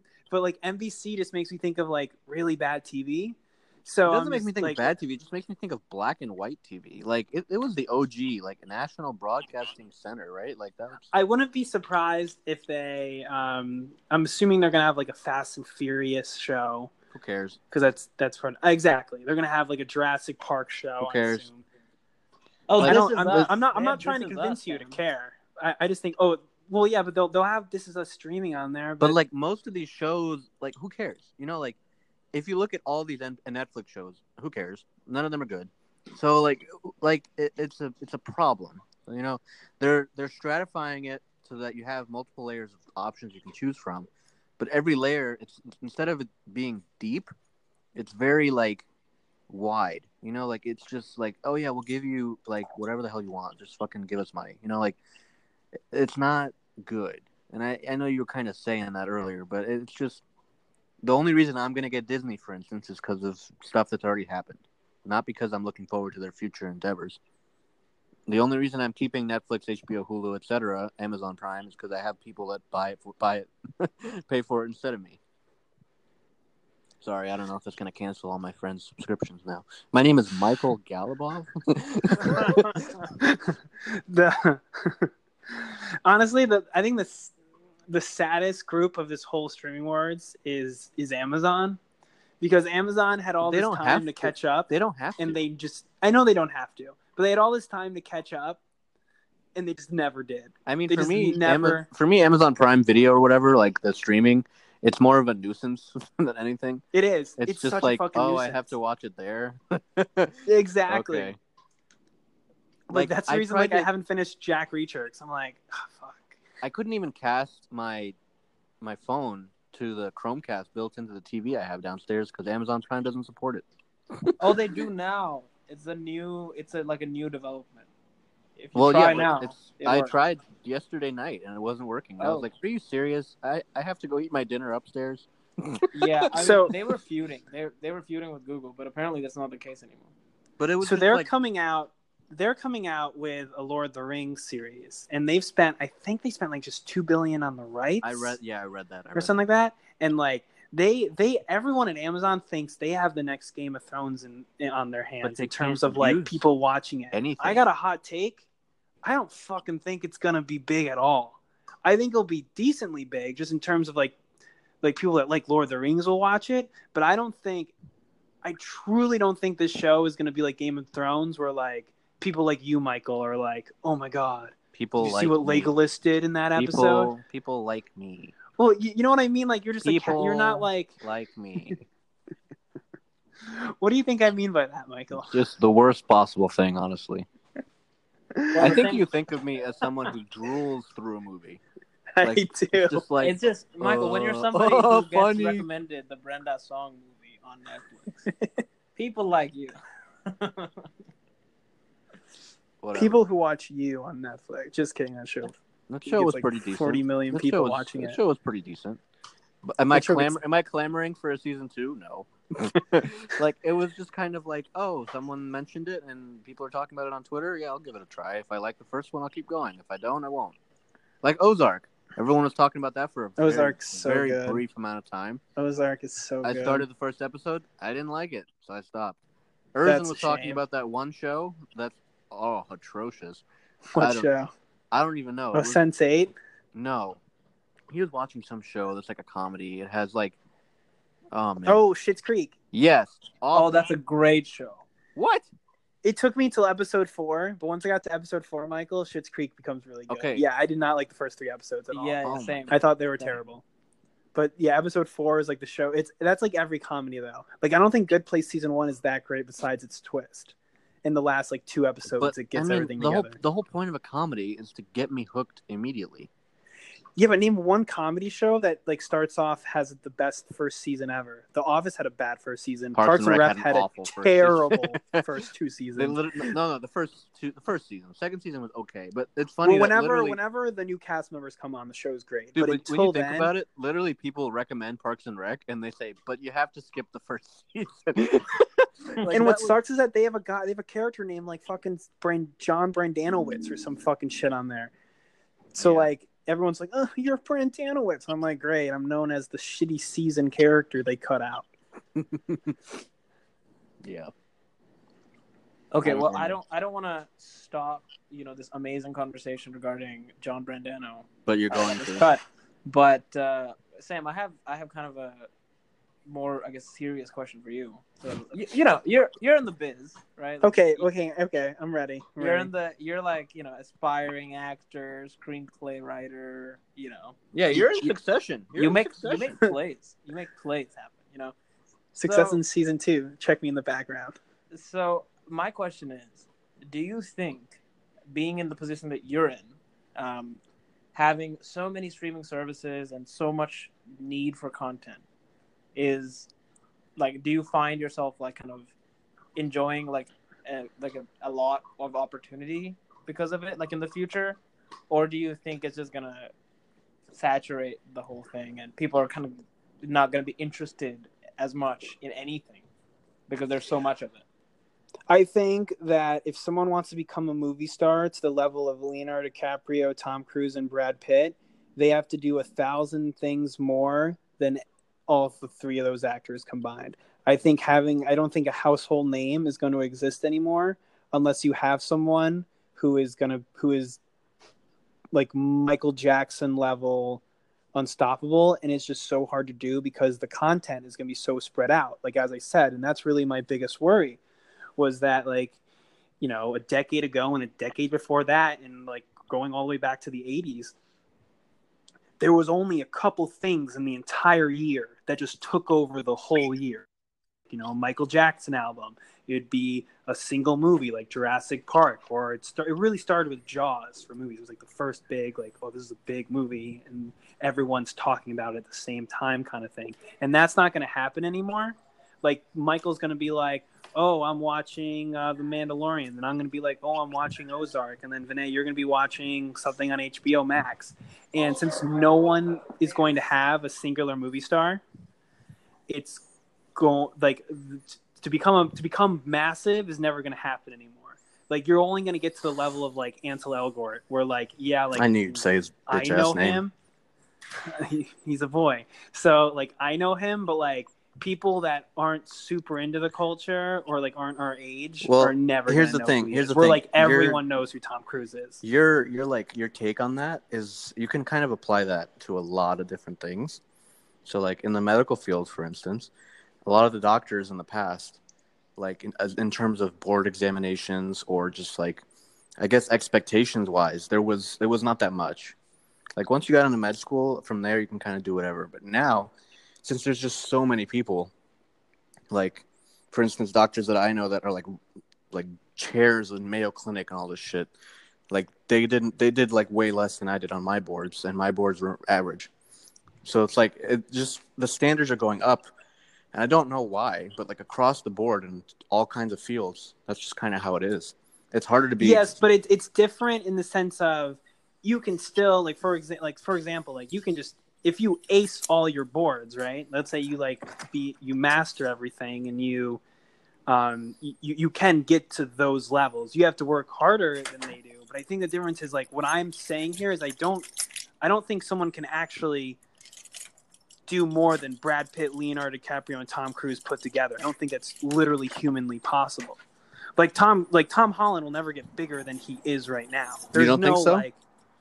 NBC just makes me think of like really bad TV. So it doesn't make me think of bad TV. It just makes me think of black and white TV. Like it was the OG, like National Broadcasting Center, right? Like that. I wouldn't be surprised if they. I'm assuming they're gonna have like a Fast and Furious show. Who cares? Because that's fun. Exactly. They're gonna have like a Jurassic Park show. Who cares? Oh, I'm not trying to convince you to care. I just think, oh, well, yeah, but they'll have This Is Us streaming on there. But like most of these shows, like who cares? You know, like if you look at all these Netflix shows, who cares? None of them are good. So like it's a problem. You know, they're stratifying it so that you have multiple layers of options you can choose from. But every layer, it's instead of it being deep, it's very like wide. You know, like it's just like, oh yeah, we'll give you like whatever the hell you want. Just fucking give us money. You know, like it's not good. And I know you were kind of saying that earlier, but it's just the only reason I'm gonna get Disney, for instance, is because of stuff that's already happened, not because I'm looking forward to their future endeavors. The only reason I'm keeping Netflix, HBO, Hulu, etc., Amazon Prime is because I have people that buy it, pay for it instead of me. Sorry, I don't know if that's going to cancel all my friends' subscriptions now. My name is Michael Galabov. Honestly, I think the saddest group of this whole streaming wars is Amazon, because Amazon had all this time to catch up. They don't have to. And I know they don't have to. But they had all this time to catch up, and they just never did. I mean, for me, Amazon Prime Video or whatever, like the streaming, it's more of a nuisance than anything. It is. It's just like, nuisance. I have to watch it there. Exactly. Okay. Like that's the reason. I haven't finished Jack Reacher. I'm like, oh, fuck. I couldn't even cast my phone to the Chromecast built into the TV I have downstairs because Amazon Prime doesn't support it. Oh, they do now. It's a new development. If you try now, I tried yesterday night and it wasn't working. I was like, "Are you serious? I have to go eat my dinner upstairs." Yeah, so they were feuding. They were feuding with Google, but apparently that's not the case anymore. But it was so they're coming out. They're coming out with a Lord of the Rings series, and I think they spent like just $2 billion on the rights. I read that or something like that, and like everyone at Amazon thinks they have the next Game of Thrones on their hands in terms of like people watching it. Anything. I got a hot take. I don't fucking think it's gonna be big at all. I think it'll be decently big, just in terms of like people that like Lord of the Rings will watch it, but I truly don't think this show is gonna be like Game of Thrones, where like people like you, Michael, are like, oh my god, people see what Legolas did in that episode? People like me. Well, you know what I mean? Like, you're just people you're not like me. What do you think I mean by that, Michael? Just the worst possible thing, honestly. I think you think of me as someone who drools through a movie. Like, I do. It's just Michael, when you're somebody who gets recommended the Brenda Song movie on Netflix, people like you. People who watch you on Netflix. Just kidding. That show was like pretty decent. 40 million people watching it. That show was pretty decent. But am I clamoring for a season 2? No. Like, it was just kind of like, oh, someone mentioned it and people are talking about it on Twitter. Yeah, I'll give it a try. If I like the first one, I'll keep going. If I don't, I won't. Like Ozark. Everyone was talking about that for a very brief amount of time. Ozark is so good. I started the first episode. I didn't like it, so I stopped. Erzin was talking about that one show that's atrocious. What show? I don't even know. Sense8? No. He was watching some show that's like a comedy. It has like Schitt's Creek. Yes. Oh, that's a great show. What? It took me till episode 4, but once I got to episode 4, Michael, Schitt's Creek becomes really good. Okay. Yeah, I did not like the first 3 episodes at all. Yeah, same. I thought they were terrible. But yeah, episode 4 is like the show. That's like every comedy though. Like, I don't think Good Place season 1 is that great besides its twist. In the last like 2 episodes, it gets everything together. The whole point of a comedy is to get me hooked immediately. Yeah, but name one comedy show that like starts off has the best first season ever. The Office had a bad first season. Parks and Rec had a terrible first 2 seasons. The first season. The second season was okay, but it's funny. Well, whenever the new cast members come on, the show's great. Dude, but when you think about it, literally people recommend Parks and Rec, and they say, "But you have to skip the first season." And what sucks is that they have a character named like fucking John Brandanowitz or some fucking shit on there. So like. Everyone's like, oh, you're Brandanowitz. I'm like, great. I'm known as the shitty season character they cut out. Yeah. Okay, well, I don't want to stop, this amazing conversation regarding John Brandano. But you're going to cut. But Sam, I have kind of a more, I guess, serious question for you. So, you're in the biz, right? Like, okay. I'm ready. You're like, aspiring actor, screenplay writer, Yeah, you're in Succession. You make plays. You make plays happen, Succession season 2. Check me in the background. So my question is, do you think being in the position that you're in, having so many streaming services and so much need for content, is like, do you find yourself like kind of enjoying like a lot of opportunity because of it, like in the future, or do you think it's just gonna saturate the whole thing and people are kind of not gonna be interested as much in anything because there's so much of it? I think that if someone wants to become a movie star to the level of Leonardo DiCaprio, Tom Cruise, and Brad Pitt, they have to do 1,000 things more than all the 3 of those actors combined. I don't think a household name is going to exist anymore unless you have someone who is like Michael Jackson level unstoppable, and it's just so hard to do because the content is going to be so spread out. Like, as I said, and that's really my biggest worry, was that like, a decade ago and a decade before that, and like going all the way back to the 80s, there was only a couple things in the entire year that just took over the whole year. Michael Jackson album. It'd be a single movie like Jurassic Park, or it really started with Jaws for movies. It was like the first big, like, oh, this is a big movie, and everyone's talking about it at the same time kind of thing. And that's not going to happen anymore. Like Michael's going to be like, oh, I'm watching The Mandalorian. And I'm going to be like, oh, I'm watching Ozark. And then Vinay, you're going to be watching something on HBO Max. And since no one is going to have a singular movie star, it's going like to become massive is never going to happen anymore. Like you're only going to get to the level of like Ansel Elgort, where like like I knew you'd say his bitch I know ass name. him. He's a boy, so like I know him, but like people that aren't super into the culture or like aren't our age are never. Here's the thing. Here's the thing. Where like everyone knows who Tom Cruise is. Your take on that is you can kind of apply that to a lot of different things. So like in the medical field, for instance, a lot of the doctors in the past, like in terms of board examinations or just like, I guess expectations wise, there was not that much. Like once you got into med school, from there you can kind of do whatever. But now, since there's just so many people, like for instance, doctors that I know that are like chairs in Mayo Clinic and all this shit, like they did like way less than I did on my boards, and my boards were average. So it's like the standards are going up. And I don't know why, but like across the board in all kinds of fields, that's just kind of how it is. It's harder to be. Yes, but it's different in the sense of you can still like for example, like you can just if you ace all your boards, right? Let's say you you master everything and you can get to those levels. You have to work harder than they do. But I think the difference is like what I'm saying here is I don't think someone can actually do more than Brad Pitt, Leonardo DiCaprio, and Tom Cruise put together. I don't think that's literally humanly possible. Like Tom Holland will never get bigger than he is right now. You don't think so? Like,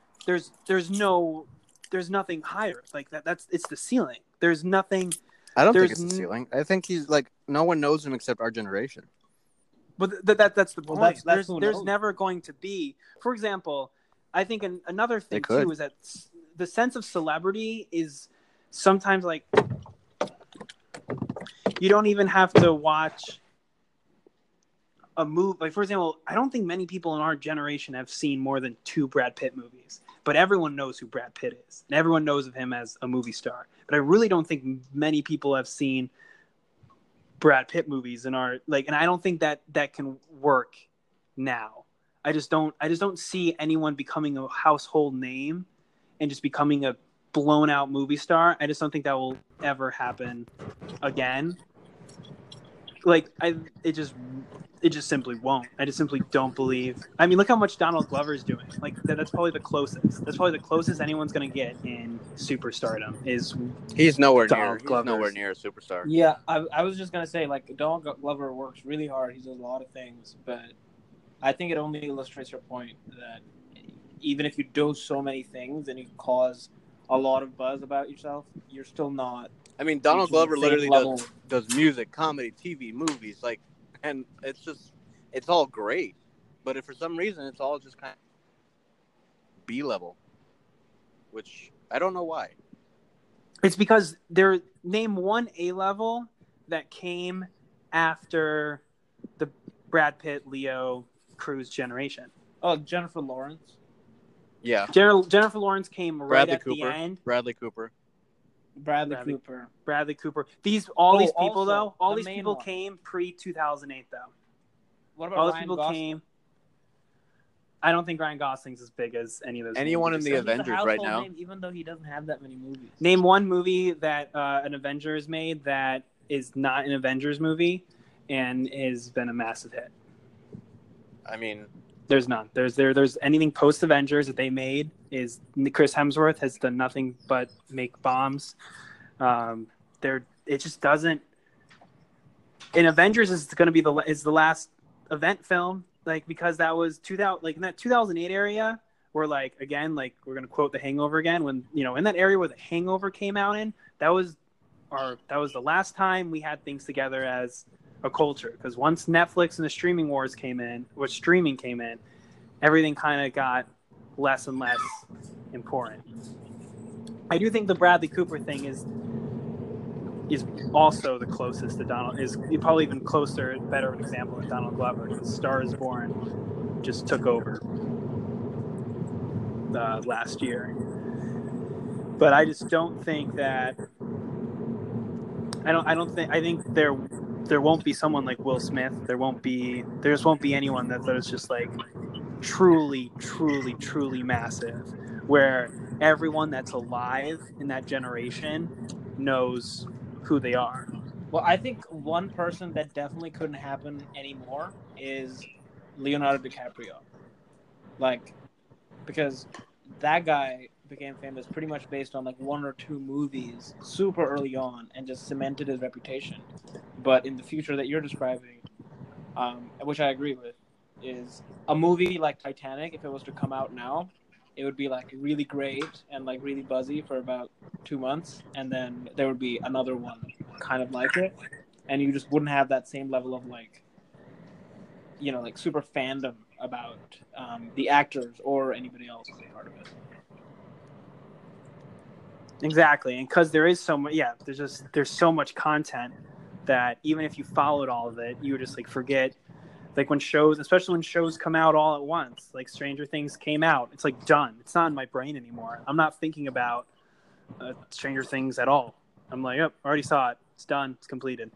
there's nothing higher. Like it's the ceiling. There's nothing. I don't think it's the ceiling. I think he's like no one knows him except our generation. But that's the point. Well, there's never going to be. For example, I think another thing too is that the sense of celebrity is. Sometimes, like, you don't even have to watch a movie. Like, for example, I don't think many people in our generation have seen more than 2 Brad Pitt movies. But everyone knows who Brad Pitt is. And everyone knows of him as a movie star. But I really don't think many people have seen Brad Pitt movies in our... Like, and I don't think that can work now. I just don't see anyone becoming a household name and just becoming a blown out movie star. I just don't think that will ever happen again. Like it just simply won't. I just simply don't believe. I mean, look how much Donald Glover's doing. Like that's probably the closest. That's probably the closest anyone's gonna get in superstardom. He's nowhere near. He's nowhere near a superstar. Yeah, I was just gonna say like Donald Glover works really hard. He does a lot of things, but I think it only illustrates your point that even if you do so many things and you cause a lot of buzz about yourself, you're still not. I mean, Donald Glover literally does music, comedy, TV, movies, like, and it's all great. But if for some reason it's all just kind of B level, which I don't know why. It's because name one A level that came after the Brad Pitt, Leo, Cruise generation. Oh, Jennifer Lawrence. Yeah. Jennifer Lawrence came right at the end. Bradley Cooper. All these people came pre-2008 though. What about Ryan Gosling? Came. I don't think Ryan Gosling's as big as any of those. Anyone in the Avengers right now. Name, even though he doesn't have that many movies. Name one movie that an Avengers made that is not an Avengers movie and has been a massive hit. I mean, there's none. There's anything post Avengers that they made is Chris Hemsworth has done nothing but make bombs. It just doesn't. In Avengers is going to be the last event film, like because that was 2000, like in that 2008 area where like again like we're going to quote The Hangover again when in that area where The Hangover came out in that was the last time we had things together as a culture, because once Netflix and the streaming wars came in, everything kind of got less and less important. I do think the Bradley Cooper thing is also the closest to Donald. Is probably even closer, better of an example than Donald Glover, because Star is Born just took over last year. But I just don't think that. I think there won't be someone like Will Smith. There just won't be anyone that is just like truly, truly, truly massive, where everyone that's alive in that generation knows who they are. Well, I think one person that definitely couldn't happen anymore is Leonardo DiCaprio. Like, because that guy became famous pretty much based on like one or two movies super early on and just cemented his reputation. But in the future that you're describing, which I agree with, is a movie like Titanic, if it was to come out now, it would be like really great and like really buzzy for about 2 months, and then there would be another one kind of like it, and you just wouldn't have that same level of like, you know, like super fandom about the actors or anybody else as a part of it. Exactly, and because there is so much, there's so much content that even if you followed all of it, you would just like forget. Like when shows, especially when shows come out all at once, like Stranger Things came out, it's like done. It's not in my brain anymore. I'm not thinking about Stranger Things at all. I'm like, oh, already saw it. It's done. It's completed.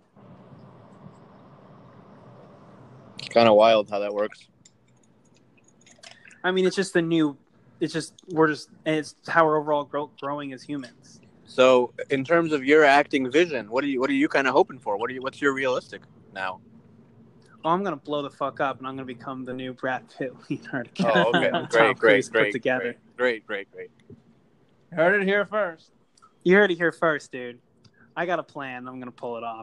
It's kind of wild how that works. I mean, it's how we're overall growing as humans. So, in terms of your acting vision, what are you kind of hoping for? What's your realistic now? Oh, I'm gonna blow the fuck up, and I'm gonna become the new Brad Pitt, Leonardo DiCaprio. Oh, okay, great, put together. Great. Heard it here first. You heard it here first, dude. I got a plan. I'm gonna pull it off.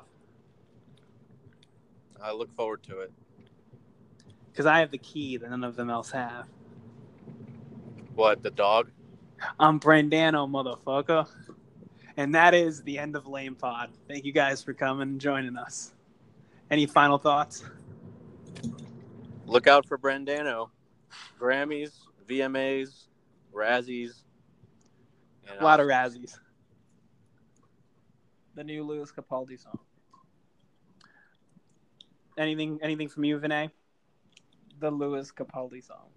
I look forward to it. Because I have the key that none of them else have. What, the dog? I'm Brandano, motherfucker. And that is the end of Lame Pod. Thank you guys for coming and joining us. Any final thoughts? Look out for Brandano. Grammys, VMAs, Razzies. A lot of Razzies. The new Lewis Capaldi song. Anything from you, Vinay? The Lewis Capaldi song.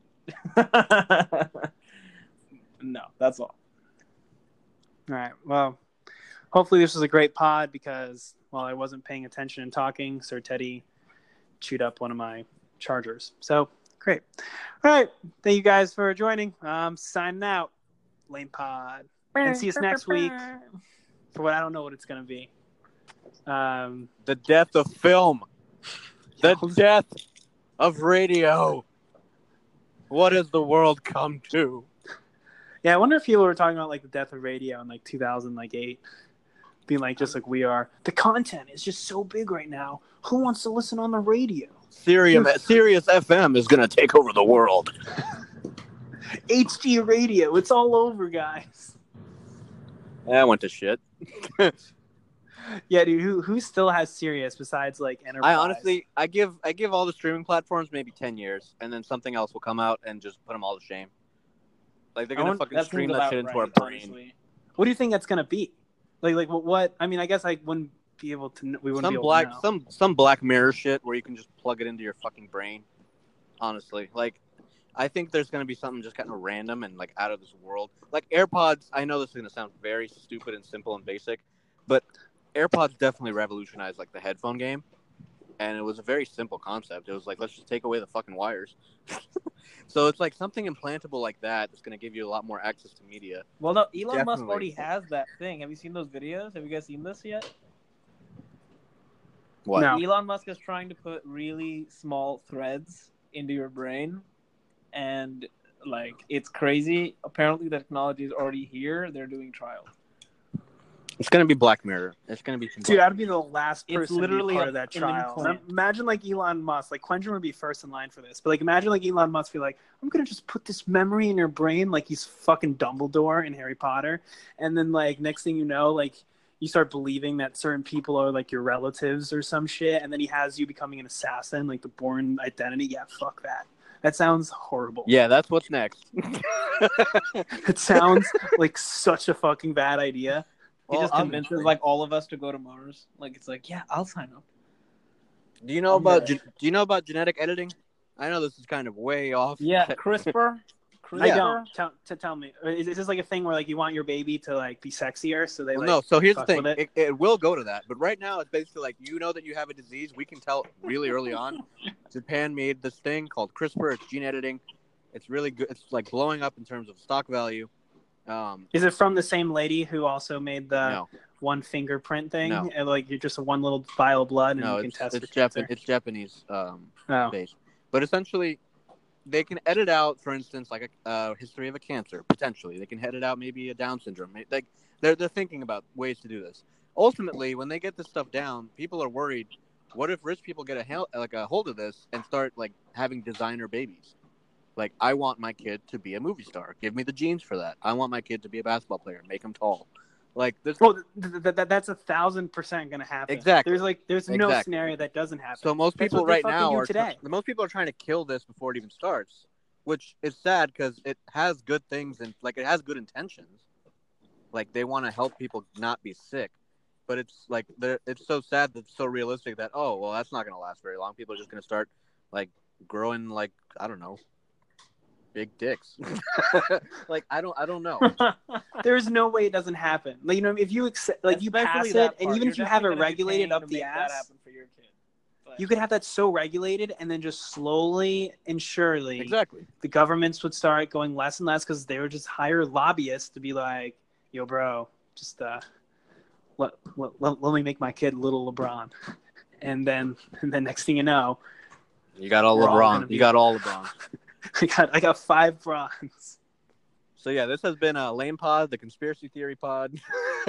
No, that's all. All right. Well, hopefully this was a great pod because while I wasn't paying attention and talking, Sir Teddy chewed up one of my chargers. So, great. All right. Thank you guys for joining. Signing out. Lame Pod. And see us next week for what I don't know what it's going to be. The death of film. The death of radio. What has the world come to? Yeah, I wonder if people were talking about like the death of radio in like 2008, being like just like we are. The content is just so big right now. Who wants to listen on the radio? Sirius FM is gonna take over the world. HD radio, it's all over, guys. I went to shit. Yeah, dude. Who still has Sirius besides like Enterprise? I give all the streaming platforms maybe 10 years, and then something else will come out and just put them all to shame. Like they're gonna fucking stream that shit into our brain. Honestly. What do you think that's gonna be? Like what? I mean, I guess I wouldn't be able to. We wouldn't be able to know. Some Black Mirror shit where you can just plug it into your fucking brain. Honestly, like I think there's gonna be something just kind of random and like out of this world. Like AirPods. I know this is gonna sound very stupid and simple and basic, but AirPods definitely revolutionized like the headphone game, and it was a very simple concept. It was like, let's just take away the fucking wires. So it's like something implantable like that that's going to give you a lot more access to media. Well, no, Elon Musk already has that thing. Have you seen those videos? Have you guys seen this yet? What? No. Elon Musk is trying to put really small threads into your brain, and like it's crazy. Apparently, the technology is already here. They're doing trials. It's going to be Black Mirror. It's going to be... Dude, I'd be the last person to be part of that trial. Implant. Imagine, like, Elon Musk. Like, Quentin would be first in line for this. But, like, imagine, like, Elon Musk be like, I'm going to just put this memory in your brain like he's fucking Dumbledore in Harry Potter. And then, like, next thing you know, like, you start believing that certain people are, like, your relatives or some shit. And then he has you becoming an assassin, like the Bourne Identity. Yeah, fuck that. That sounds horrible. Yeah, that's what's next. It sounds like such a fucking bad idea. He just convinces like all of us to go to Mars. Like it's like, yeah, I'll sign up. Do you know about genetic editing? I know this is kind of way off. Yeah, CRISPR I don't. Tell me, is this like a thing where like you want your baby to like be sexier, so they no. So here's the thing: it will go to that, but right now it's basically like that you have a disease. We can tell really early on. Japan made this thing called CRISPR. It's gene editing. It's really good. It's like blowing up in terms of stock value. Is it from the same lady who also made the one fingerprint thing? No. And like you're just one little vial of blood and you can test for cancer? It's Japanese based. But essentially, they can edit out, for instance, like a history of a cancer, potentially. They can edit out maybe a Down syndrome. Like they're thinking about ways to do this. Ultimately, when they get this stuff down, people are worried, what if rich people get a hold of this and start like having designer babies? Like, I want my kid to be a movie star. Give me the genes for that. I want my kid to be a basketball player. Make him tall. Like this. Well, that's 1,000% going to happen. Exactly. There's no scenario that doesn't happen. So most people right now most people are trying to kill this before it even starts, which is sad because it has good things and like it has good intentions. Like they want to help people not be sick, but it's like it's so sad that it's so realistic that that's not going to last very long. People are just going to start like growing like I don't know. Big dicks. Like I don't know. There's no way it doesn't happen. Like if you accept, like you pass it, and even if you have it regulated up the ass, for your kid. You could have that so regulated, and then just slowly and surely, the governments would start going less and less because they would just hire lobbyists to be like, "Yo, bro, just let me make my kid little LeBron," and then next thing you know, you got all LeBron. You got all LeBron. I got 5 bronze. So yeah, this has been a Lame Pod, the conspiracy theory pod.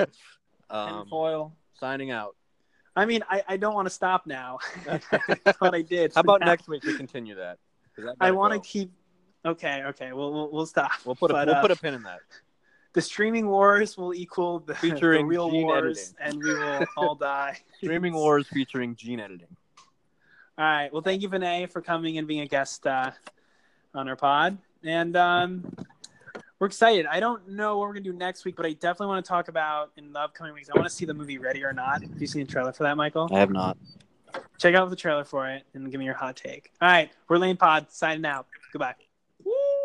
Foil signing out. I mean, I don't want to stop now. I thought I did. How about next week we continue that? I want to keep. Okay. We'll stop. We'll put a pin in that. The streaming wars will equal the real wars, editing. And we will all die. Streaming wars featuring gene editing. All right. Well, thank you, Vinay, for coming and being a guest on our pod, and we're excited. I don't know what we're gonna do next week, but I definitely want to talk about in the upcoming weeks. I want to see the movie Ready or Not. Have you seen the trailer for that, Michael? I have not. Check out the trailer for it and give me your hot take. All right, we're Lame Pod signing out. Goodbye. Woo!